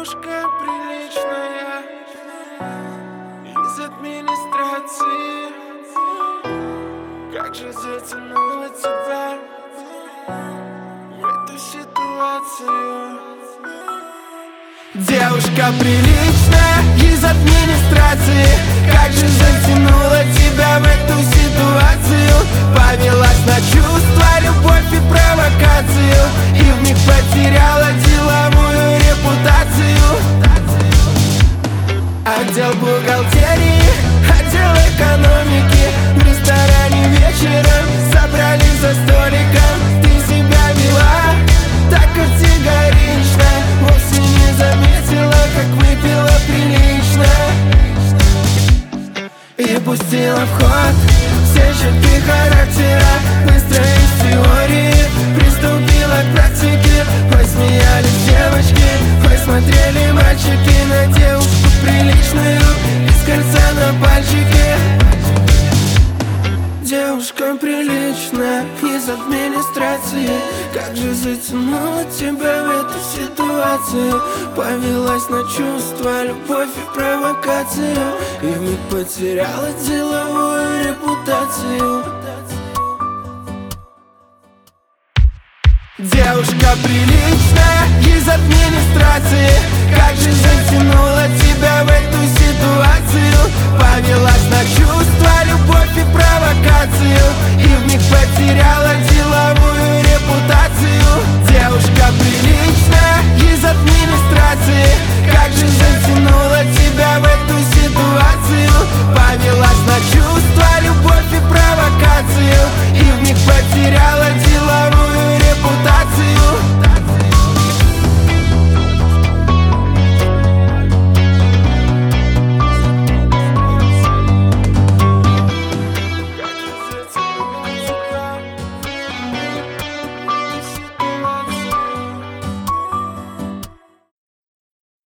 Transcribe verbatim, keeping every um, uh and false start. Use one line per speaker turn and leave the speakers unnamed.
Девушка приличная из администрации. Как же затянула тебя в эту ситуацию? Девушка приличная из администрации. Как же затянула тебя в эту ситуацию? Повелась на чувства, любовь и провокацию, и вмиг потеряла деловую репутацию. Отдел бухгалтерии, отдел экономики. В ресторане вечером собрались за столиком. Ты себя вела так категорично, вовсе не заметила, как выпила прилично, и пустила в ход все черты характера. Быстро из теории приступила к практике. Ой, смеялись девочки, ой, смотрели мальчики на девушку приличную без кольца на пальчике. Девушка приличная из администрации. Как же затянула тебя в эту ситуацию? Повелась на чувства, любовь и провокацию, и вмиг потеряла деловую репутацию. Девушка приличная из